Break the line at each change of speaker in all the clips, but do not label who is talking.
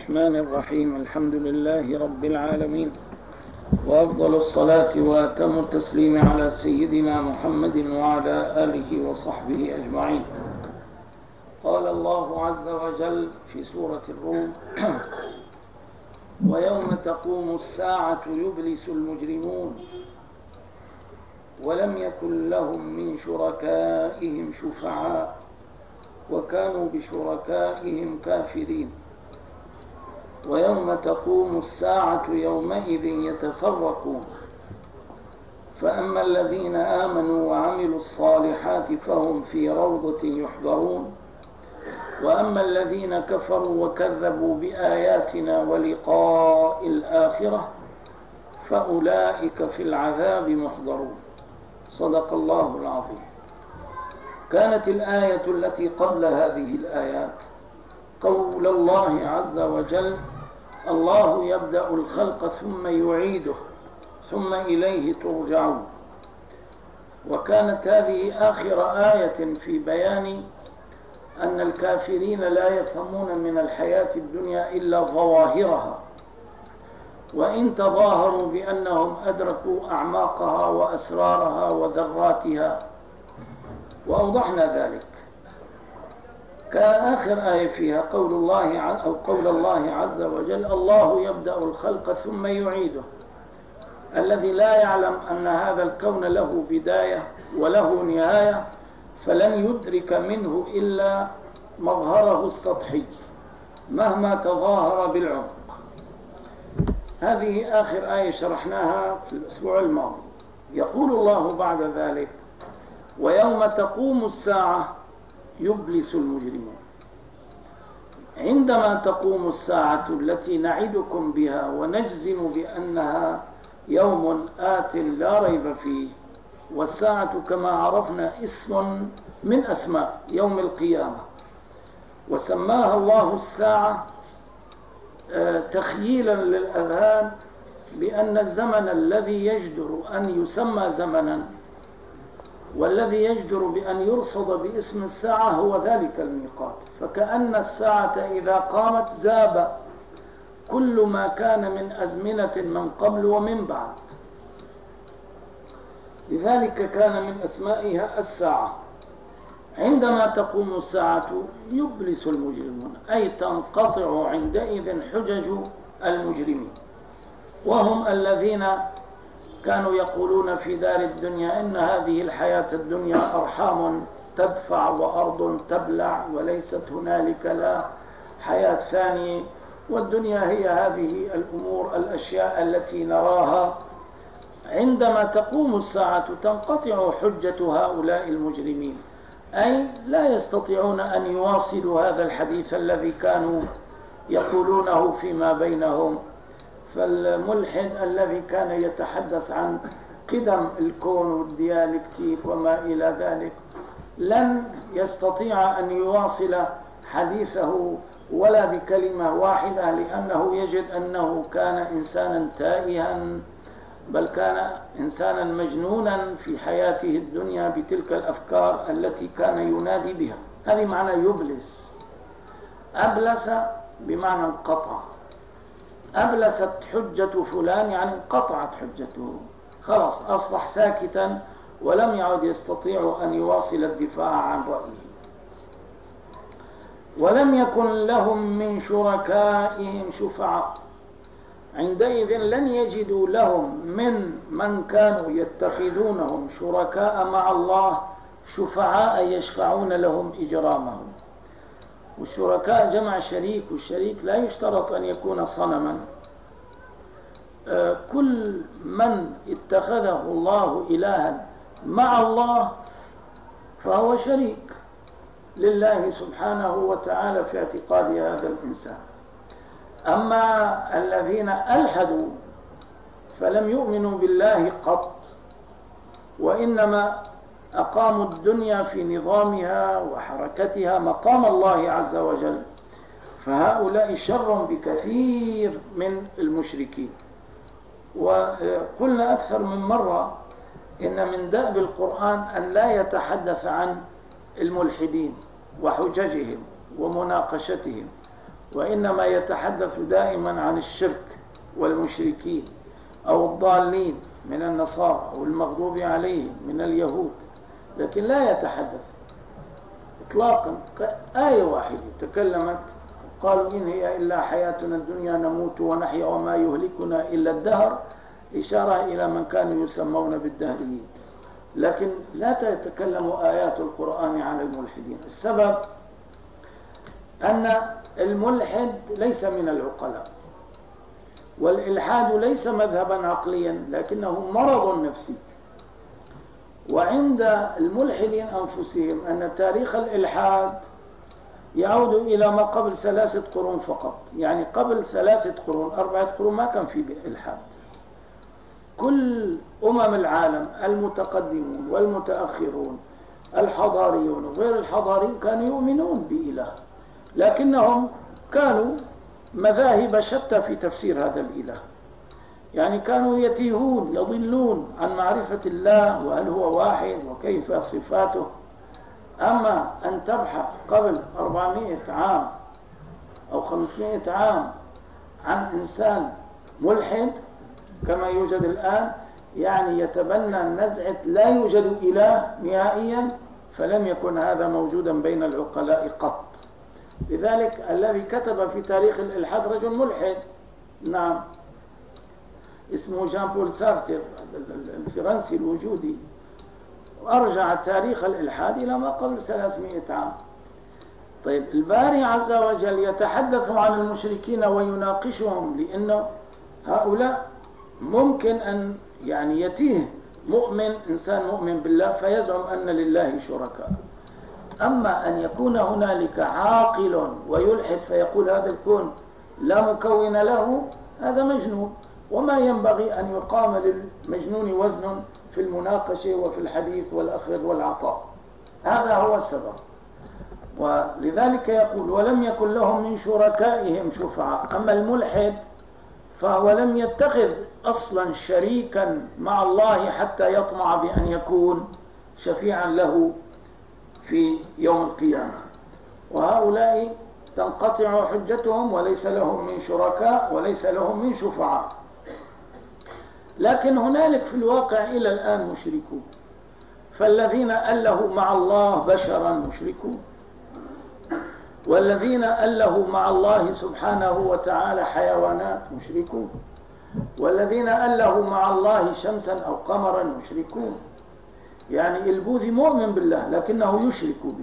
الرحمن الرحيم. الحمد لله رب العالمين، وأفضل الصلاة وأتم التسليم على سيدنا محمد وعلى آله وصحبه أجمعين. قال الله عز وجل في سورة الروم: ويوم تقوم الساعة يبلس المجرمون ولم يكن لهم من شركائهم شفعاء وكانوا بشركائهم كافرين. ويوم تقوم الساعة يومئذ يتفرقون، فأما الذين آمنوا وعملوا الصالحات فهم في روضة يحبرون، وأما الذين كفروا وكذبوا بآياتنا ولقاء الآخرة فأولئك في العذاب محضرون. صدق الله العظيم. كانت الآية التي قبل هذه الآيات قول الله عز وجل: الله يبدأ الخلق ثم يعيده ثم إليه ترجعون. وكانت هذه آخر آية في بيان أن الكافرين لا يفهمون من الحياة الدنيا إلا ظواهرها، وإن تظاهروا بأنهم أدركوا أعماقها وأسرارها وذراتها، وأوضحنا ذلك. كان آخر آية فيها قول الله عز وجل: الله يبدأ الخلق ثم يعيده. الذي لا يعلم أن هذا الكون له بداية وله نهاية فلن يدرك منه إلا مظهره السطحي مهما تظاهر بالعمق. هذه آخر آية شرحناها في الأسبوع الماضي. يقول الله بعد ذلك: ويوم تقوم الساعة يبلس المجرمون. عندما تقوم الساعة التي نعدكم بها ونجزم بأنها يوم آت لا ريب فيه، والساعة كما عرفنا اسم من أسماء يوم القيامة، وسماها الله الساعة تخييلا للأذهان بأن الزمن الذي يجدر أن يسمى زمنا والذي يجدر بأن يرصد باسم الساعة هو ذلك الميقات. فكأن الساعة إذا قامت زاب كل ما كان من أزمنة من قبل ومن بعد، لذلك كان من أسمائها الساعة. عندما تقوم الساعة يبلس المجرمون، أي تنقطع عندئذ حجج المجرمين، وهم الذين كانوا يقولون في دار الدنيا إن هذه الحياة الدنيا أرحام تدفع وأرض تبلع، وليست هنالك لا حياة ثانية، والدنيا هي هذه الأمور الأشياء التي نراها. عندما تقوم الساعة تنقطع حجة هؤلاء المجرمين، أي لا يستطيعون أن يواصلوا هذا الحديث الذي كانوا يقولونه فيما بينهم. فالملحد الذي كان يتحدث عن قدم الكون والديالكتيك وما إلى ذلك لن يستطيع أن يواصل حديثه ولا بكلمة واحدة، لأنه يجد أنه كان إنسانا تائها، بل كان إنسانا مجنونا في حياته الدنيا بتلك الأفكار التي كان ينادي بها. هذه معنى يبلس. أبلس بمعنى انقطع. أبلست حجة فلان يعني انقطعت حجته، خلاص أصبح ساكتا ولم يعد يستطيع أن يواصل الدفاع عن رأيه. ولم يكن لهم من شركائهم شفعاء. عندئذ لن يجدوا لهم من كانوا يتخذونهم شركاء مع الله شفعاء يشفعون لهم إجرامهم. والشركاء جمع شريك، والشريك لا يشترط أن يكون صنما. كل من اتخذه الله إلها مع الله فهو شريك لله سبحانه وتعالى في اعتقاد هذا الإنسان. أما الذين ألحدوا فلم يؤمنوا بالله قط، وإنما أقاموا الدنيا في نظامها وحركتها مقام الله عز وجل، فهؤلاء شر بكثير من المشركين. وقلنا أكثر من مرة إن من دأب القرآن أن لا يتحدث عن الملحدين وحججهم ومناقشتهم، وإنما يتحدث دائما عن الشرك والمشركين أو الضالين من النصارى أو المغضوب عليهم من اليهود، لكن لا يتحدث إطلاقا. آية واحدة تكلمت قالوا إن هي إلا حياتنا الدنيا نموت ونحيا وما يهلكنا إلا الدهر، إشارة إلى من كانوا يسمون بالدهريين، لكن لا تتكلم آيات القرآن عن الملحدين. السبب أن الملحد ليس من العقلاء، والإلحاد ليس مذهبا عقليا لكنه مرض نفسي. وعند الملحدين أنفسهم أن تاريخ الإلحاد يعود إلى ما قبل 3 قرون فقط، يعني قبل 3 قرون 4 قرون ما كان في إلحاد. كل العالم المتقدمون والمتأخرون الحضاريون وغير الحضاريين كانوا يؤمنون بإله، لكنهم كانوا مذاهب شتى في تفسير هذا الإله، يعني كانوا يتيهون يضلون عن معرفة الله وهل هو واحد وكيف صفاته. أما أن تبحث قبل 400 عام أو 500 عام عن إنسان ملحد كما يوجد الآن، يعني يتبنى نزعة لا يوجد إله نهائيا، فلم يكن هذا موجودا بين العقلاء قط. لذلك الذي كتب في تاريخ الإلحاد رجل ملحد، نعم، اسمه جان بول سارتر الفرنسي الوجودي، وأرجع تاريخ الإلحاد إلى ما قبل 300 عام. طيب الباري عز وجل يتحدث عن المشركين ويناقشهم، لأنه هؤلاء ممكن أن يعني يتيه مؤمن إنسان مؤمن بالله فيزعم أن لله شركاء، أما أن يكون هنالك عاقل ويلحد فيقول هذا الكون لا مكون له، هذا مجنون، وما ينبغي أن يقام للمجنون وزن في المناقشة وفي الحديث والأخذ والعطاء. هذا هو السبب. ولذلك يقول ولم يكن لهم من شركائهم شفعاء. أما الملحد فهو لم يتخذ أصلا شريكا مع الله حتى يطمع بأن يكون شفيعا له في يوم القيامة، وهؤلاء تنقطع حجتهم وليس لهم من شركاء وليس لهم من شفعاء. لكن هنالك في الواقع إلى الآن مشركون، فالذين ألهوا مع الله بشرا مشركون، والذين ألهوا مع الله سبحانه وتعالى حيوانات مشركون، والذين ألهوا مع الله شمسا أو قمرا مشركون. يعني البوذي مؤمن بالله لكنه يشرك به.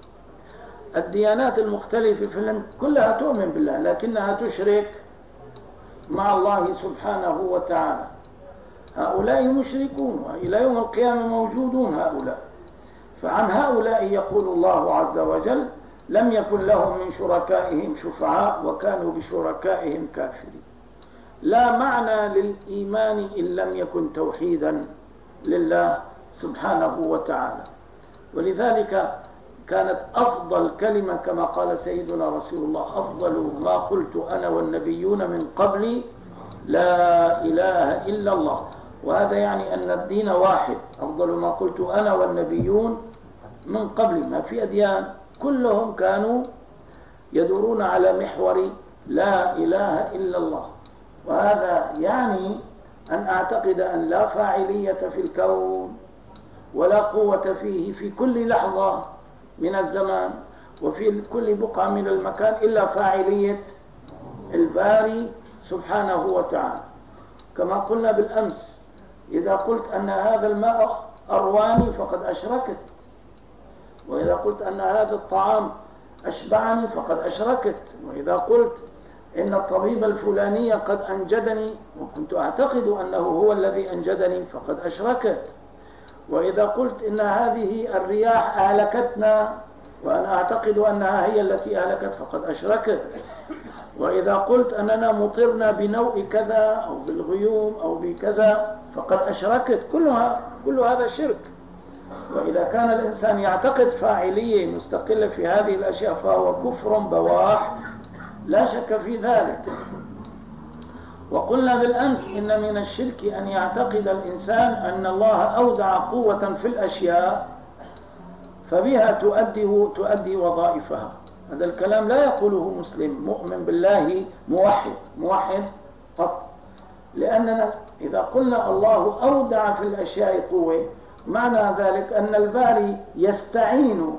الديانات المختلفة في الهند كلها تؤمن بالله لكنها تشرك مع الله سبحانه وتعالى. هؤلاء مشركون وإلى يوم القيامة موجودون هؤلاء. فعن هؤلاء يقول الله عز وجل لم يكن لهم من شركائهم شفعاء وكانوا بشركائهم كافرين. لا معنى للإيمان إن لم يكن توحيدا لله سبحانه وتعالى. ولذلك كانت أفضل كلمة كما قال سيدنا رسول الله أفضل ما قلت أنا والنبيون من قبلي لا إله إلا الله. وهذا يعني أن الدين واحد، أفضل ما قلت أنا والنبيون من قبلي. ما في أديان كلهم كانوا يدورون على محور لا إله إلا الله. وهذا يعني أن أعتقد أن لا فاعلية في الكون ولا قوة فيه في كل لحظة من الزمان وفي كل بقعة من المكان إلا فاعلية الباري سبحانه وتعالى. كما قلنا بالأمس إذا قلت أن هذا الماء أرواني فقد أشركت، وإذا قلت أن هذا الطعام أشبعني فقد أشركت، وإذا قلت إن الطبيب الفلاني قد أنجدني وكنت أعتقد أنه هو الذي أنجدني فقد أشركت، وإذا قلت إن هذه الرياح أهلكتنا وأنا أعتقد أنها هي التي أهلكت فقد أشركت، وإذا قلت أننا مطرنا بنوء كذا أو بالغيوم أو بكذا فقد أشركت. كل هذا شرك. وإذا كان الإنسان يعتقد فاعلية مستقلة في هذه الأشياء فهو كفر بواح لا شك في ذلك. وقلنا بالأمس إن من الشرك أن يعتقد الإنسان أن الله أودع قوة في الأشياء فبها تؤدي وظائفها، هذا الكلام لا يقوله مسلم مؤمن بالله موحد قط. لأننا إذا قلنا الله أودع في الأشياء قوة، معنى ذلك أن الباري يستعين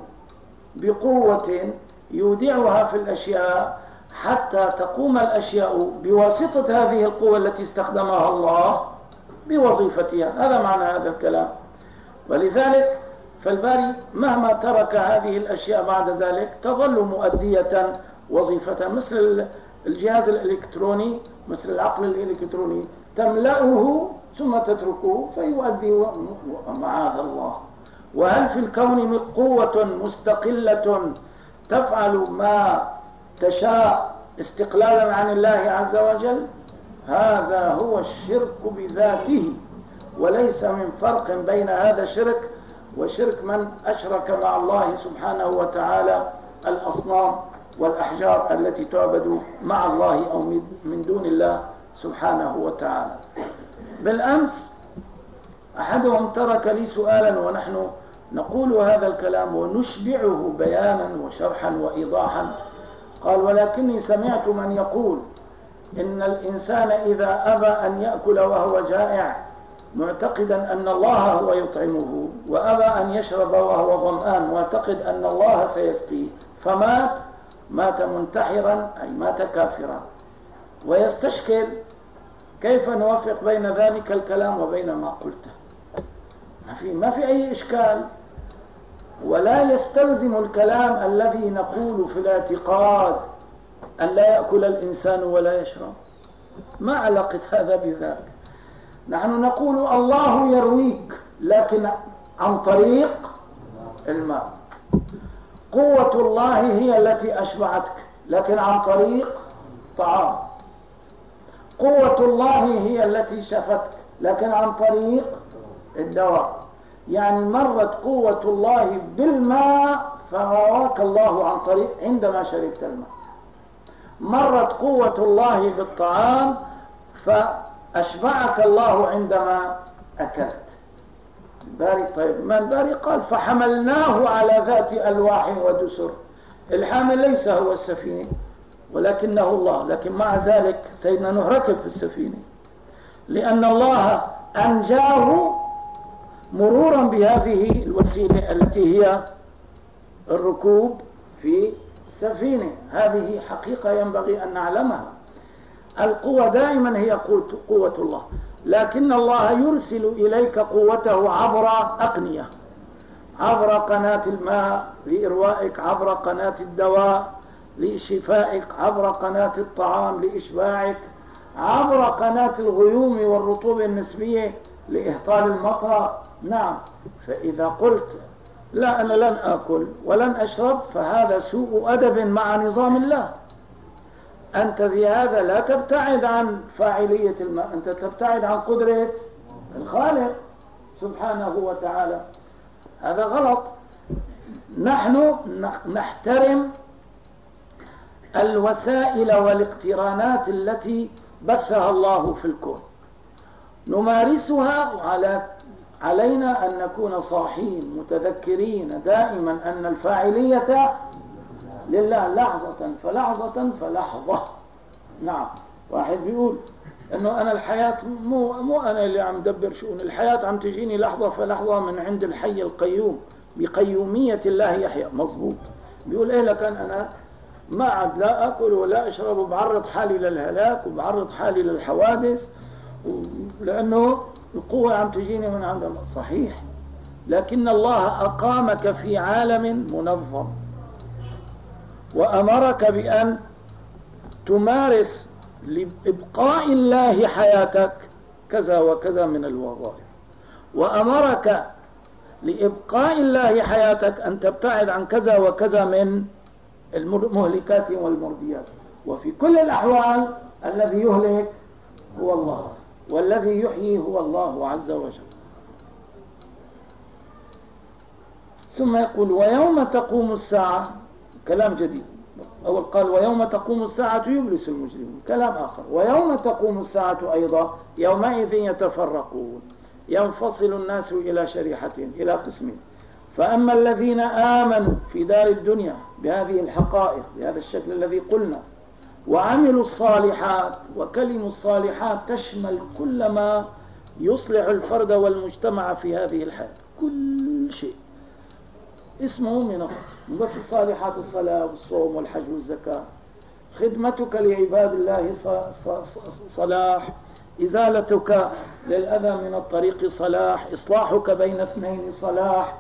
بقوة يودعها في الأشياء حتى تقوم الأشياء بواسطة هذه القوة التي استخدمها الله بوظيفتها. هذا معنى هذا الكلام. ولذلك فالباري مهما ترك هذه الأشياء بعد ذلك تظل مؤدية وظيفة، مثل الجهاز الإلكتروني، مثل العقل الإلكتروني، تملأه ثم تتركه فيؤدي معاذ الله. وهل في الكون قوة مستقلة تفعل ما تشاء استقلالا عن الله عز وجل؟ هذا هو الشرك بذاته، وليس من فرق بين هذا الشرك وشرك من أشرك مع الله سبحانه وتعالى الأصنام والأحجار التي تعبد مع الله أو من دون الله سبحانه وتعالى. بالأمس أحدهم ترك لي سؤالا ونحن نقول هذا الكلام ونشبعه بيانا وشرحا وإيضاحا. قال: ولكني سمعت من يقول إن الإنسان إذا أبى أن يأكل وهو جائع معتقدا أن الله هو يطعمه، وأبى أن يشرب وهو ظمآن معتقد أن الله سيسقيه، مات منتحرا، أي مات كافرا. ويستشكل كيف نوفق بين ذلك الكلام وبين ما قلته. ما في أي إشكال، ولا يستلزم الكلام الذي نقول في الاعتقاد أن لا يأكل الإنسان ولا يشرب. ما علاقة هذا بذاك؟ نحن نقول الله يرويك لكن عن طريق الماء. قوة الله هي التي أشبعتك لكن عن طريق طعام. قوة الله هي التي شفتك لكن عن طريق الدواء. يعني مرت قوة الله بالماء فغواك الله عن طريق عندما شربت الماء. مرت قوة الله بالطعام فأشبعك الله عندما أكلت. الباري طيب ما الباري قال: فحملناه على ذات ألواح ودسر. الحامل ليس هو السفينة ولكنه الله، لكن مع ذلك سيدنا نوح ركب في السفينة لأن الله أنجاه مرورا بهذه الوسيلة التي هي الركوب في سفينة. هذه حقيقة ينبغي أن نعلمها. القوة دائما هي قوة الله، لكن الله يرسل إليك قوته عبر أقنية، عبر قناة الماء لإروائك، عبر قناة الدواء لشفائك، عبر قناة الطعام لإشباعك، عبر قناة الغيوم والرطوبة النسبية لإهطال المطر. نعم. فإذا قلت لا أنا لن أكل ولن أشرب فهذا سوء أدب مع نظام الله. أنت بهذا لا تبتعد عن فاعلية الماء، أنت تبتعد عن قدرة الخالق سبحانه وتعالى. هذا غلط. نحن نحترم الوسائل والاقترانات التي بثها الله في الكون، نمارسها. علينا أن نكون صاحين متذكرين دائما أن الفاعلية لله، لحظة فلحظة فلحظة. نعم. واحد بيقول انه انا الحياة مو انا اللي عم دبر شؤون الحياة، عم تجيني لحظة فلحظة من عند الحي القيوم بقيومية الله يحيى. مظبوط. بيقول ايه لكن انا ما عاد لا اكل ولا اشرب وبعرض حالي للهلاك وبعرض حالي للحوادث لانه القوة عم تجيني من عند الله. صحيح، لكن الله اقامك في عالم منظم وأمرك بأن تمارس لإبقاء الله حياتك كذا وكذا من الوظائف، وأمرك لإبقاء الله حياتك أن تبتعد عن كذا وكذا من المهلكات والمرديات. وفي كل الأحوال الذي يهلك هو الله والذي يحيي هو الله عز وجل. ثم يقول: ويوم تقوم الساعة. كلام جديد. أول قال: ويوم تقوم الساعة يبلس المجرمون. كلام آخر: ويوم تقوم الساعة أيضا يومئذ يتفرقون، ينفصل الناس إلى شريحتين، إلى قسمين. فأما الذين آمنوا في دار الدنيا بهذه الحقائق بهذا الشكل الذي قلنا وعملوا الصالحات، وكلمة الصالحات تشمل كل ما يصلح الفرد والمجتمع في هذه الحياة، كل شيء اسمه من بس الصالحات الصلاة والصوم والحج والزكاة، خدمتك لعباد الله صلاح، إزالتك للأذى من الطريق صلاح، إصلاحك بين اثنين صلاح،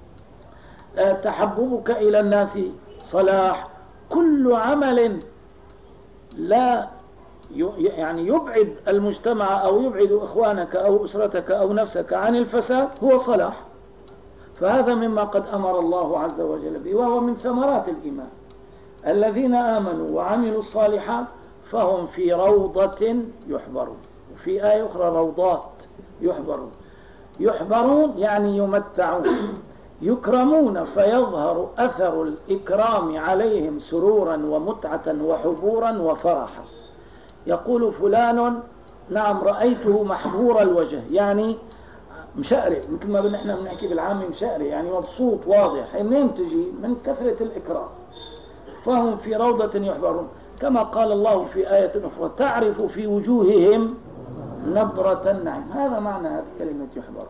تحببك إلى الناس صلاح. كل عمل لا يعني يبعد المجتمع أو يبعد إخوانك أو أسرتك أو نفسك عن الفساد هو صلاح. فهذا مما قد أمر الله عز وجل به، وهو من ثمرات الإيمان. الذين آمنوا وعملوا الصالحات فهم في روضة يحبرون، وفي آية أخرى روضات يحبرون. يحبرون يعني يمتعون، يكرمون فيظهر أثر الإكرام عليهم سرورا ومتعة وحبورا وفرحا. يقول فلان نعم رأيته محبور الوجه، يعني مشقري، مثل ما نحن بنحكي بالعامي مشقري، يعني مبسوط واضح. منين تجي؟ من كثرة الإكرام. فهم في روضة يحبرون، كما قال الله في آية أخرى تعرف في وجوههم نضرة النعيم. هذا معنى هذه كلمة يحبرون.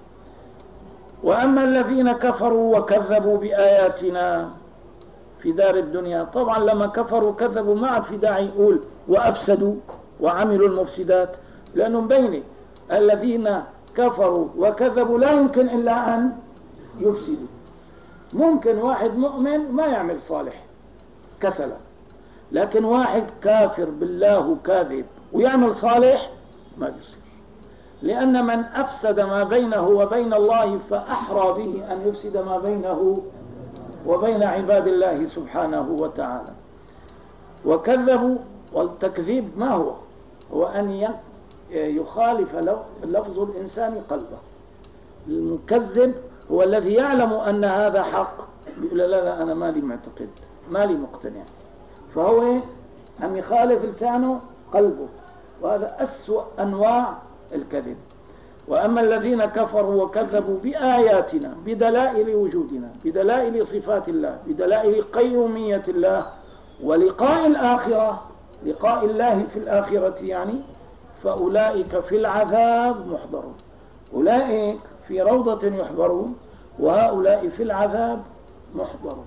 وأما الذين كفروا وكذبوا بآياتنا في دار الدنيا، طبعا لما كفروا وكذبوا ما عاد في داعي يقول وأفسدوا وعملوا المفسدات، لأنهم بين الذين كفروا وكذبوا لا يمكن إلا أن يفسدوا. ممكن واحد مؤمن ما يعمل صالح كسلا، لكن واحد كافر بالله وكاذب ويعمل صالح ما بيصير، لأن من أفسد ما بينه وبين الله فأحرى به أن يفسد ما بينه وبين عباد الله سبحانه وتعالى. وكذبوا، والتكذيب ما هو؟ هو أن يخالف لفظ الإنسان قلبه. المكذب هو الذي يعلم أن هذا حق يقول لا أنا مالي معتقد مالي مقتنع، فهو أن يخالف لسانه قلبه، وهذا أسوأ أنواع الكذب. وأما الذين كفروا وكذبوا بآياتنا بدلائل وجودنا، بدلائل صفات الله، بدلائل قيومية الله ولقاء الآخرة، لقاء الله في الآخرة يعني، فأولئك في العذاب محضرون. أولئك في روضة يحبرون، وهؤلاء في العذاب محضرون.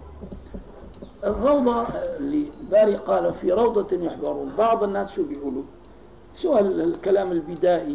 الروضة اللي باري قال في روضة يحبرون، بعض الناس شو بيقولوا؟ شو الكلام البدائي؟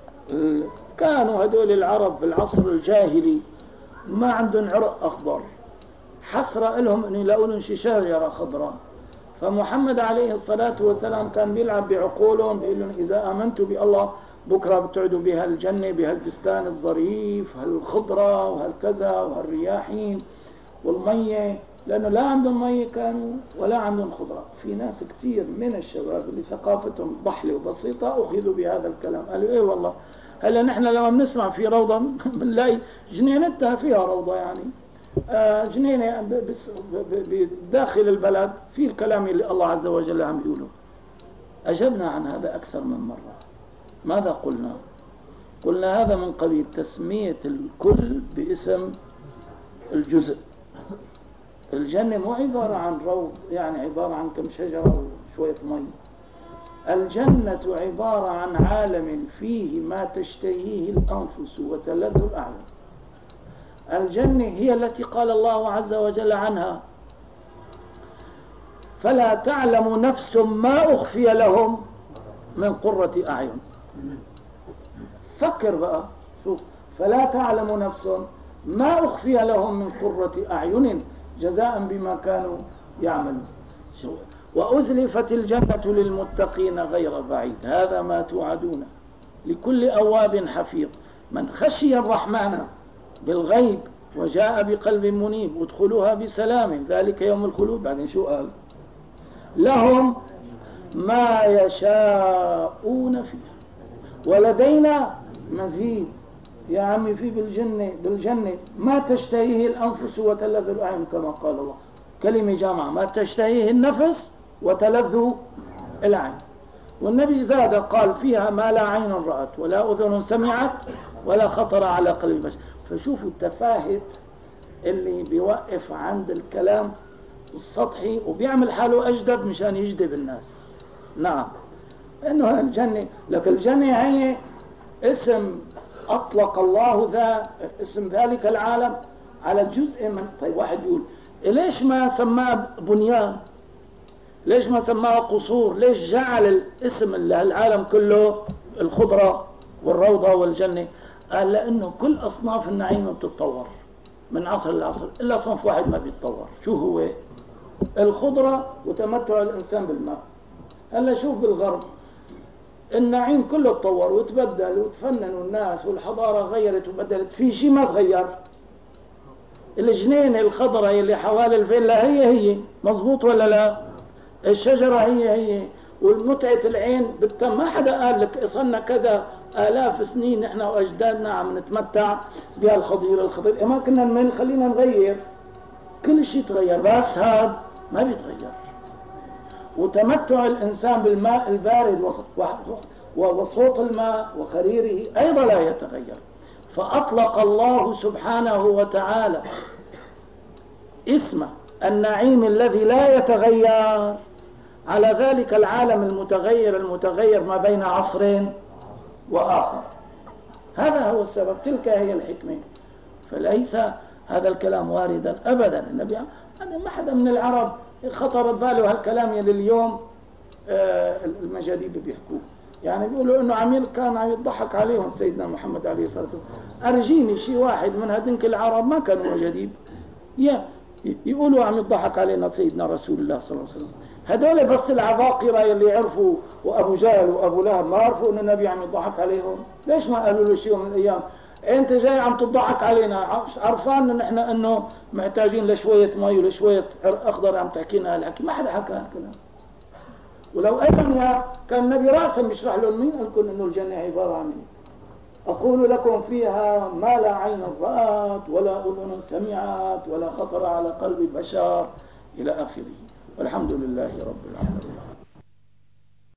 كانوا هدول العرب في العصر الجاهلي ما عندهم عرق أخضر، حسرة لهم أن يلاقوا لهم شجرة خضراء. فمحمد عليه الصلاة والسلام كان بيلعب بعقولهم، بيقول لهم إذا آمنتوا بالله بكرة بتعدوا بها الجنة، بهالبستان الظريف، هالخضرة وهالكذا وهالرياحين والمية، لأنه لا عندهم مية كانوا ولا عندهم خضرة. في ناس كتير من الشباب اللي ثقافتهم ضحلة وبسيطة أخذوا بهذا الكلام، قالوا إيه والله هلا نحن لما بنسمع في روضة بنلاقي جنينتها فيها روضة، يعني جنينة بداخل البلد في الكلام اللي الله عز وجل عم يقوله. أجبنا عن هذا أكثر من مرة. ماذا قلنا؟ قلنا هذا من قبيل تسمية الكل باسم الجزء. الجنة مو عبارة عن روض يعني عبارة عن كم شجرة وشوية مي. الجنة عبارة عن عالم فيه ما تشتهيه الأنفس وتلذ الأعين. الجنة هي التي قال الله عز وجل عنها فلا تعلم نفس ما أخفي لهم من قرة أعين. فكر بقى، شوف، فلا تعلم نفس ما أخفي لهم من قرة أعين جزاء بما كانوا يعملون. وأزلفت الجنة للمتقين غير بعيد، هذا ما توعدون لكل أواب حفيظ من خشي الرحمن بالغيب وجاء بقلب منيب ادخلوها بسلام ذلك يوم الخلود. بعدين شو قال؟ لهم ما يشاءون فيها ولدينا مزيد. يا عمي في بالجنة ما تشتهيه الأنفس وتلذ الأعين كما قال الله، كلمة جامعة، ما تشتهيه النفس وتلذ العين. والنبي زاد قال فيها ما لا عين رأت ولا أذن سمعت ولا خطر على قلب بشر. فشوفوا تفاهة اللي بيوقف عند الكلام السطحي وبيعمل حاله أجدب مشان يجذب الناس. نعم، إنه الجنة، لكن الجنة هي اسم أطلق الله اسم ذلك العالم على جزء من. طيب واحد يقول ليش ما سماه بنيان؟ ليش ما سماه قصور؟ ليش جعل الاسم العالم كله الخضرة والروضة والجنة؟ قال لأنه كل أصناف النعيم بتتطور من عصر لعصر، إلا صنف واحد ما بيتطور. شو هو؟ الخضرة وتمتع الإنسان بالماء. هلا شوف بالغرب النعيم كله تطور وتبدل وتفننوا الناس والحضارة غيرت وبدلت، في شيء ما تغير. الجنينة الخضراء اللي حوالي الفيلا هي مظبوط ولا لا؟ الشجرة هي والمتعة العين بالتم. ما حدا قال لك صرنا كذا آلاف سنين نحن وأجدادنا عم نتمتع بهالخضير الخضير. ما كنا نمل، خلينا نغير. كل شيء تغير، بس هذا ما بيتغير. وتمتع الإنسان بالماء البارد وصوت الماء وخريره أيضا لا يتغير. فأطلق الله سبحانه وتعالى اسم النعيم الذي لا يتغير على ذلك العالم المتغير ما بين عصرين وآخر. هذا هو السبب، تلك هي الحكمة. فليس هذا الكلام واردا أبدا. النبي ما حدا من العرب خطر باله هالكلام يلي اليوم المجاديد بيحكوه. يعني بيقولوا انه كان عم يضحك عليهم سيدنا محمد عليه الصلاة والسلام. ارجيني شي واحد من هذنك العرب ما كانوا مجاديب يقولوا عم يضحك علينا سيدنا رسول الله صلى الله عليه وسلم. هذول بس العباقرة يلي عرفوا، وابو جهل وابو لهب ما عرفوا ان النبي عم يضحك عليهم. ليش ما قالوا له شيء من الايام انت جاي عم تضحك علينا، عرفان ان احنا انه محتاجين لشوية مي ولشوية اخضر عم تحكينا هالحكي؟ ما حدا حكى هالكلام. ولو أيضا كان النبي رأسا بيشرح لهم، مين قال لكم انه الجنة عبارة عن أقول لكم فيها ما لا عين رأت ولا أذن سمعت ولا خطر على قلب بشر إلى آخره. والحمد لله رب العالمين.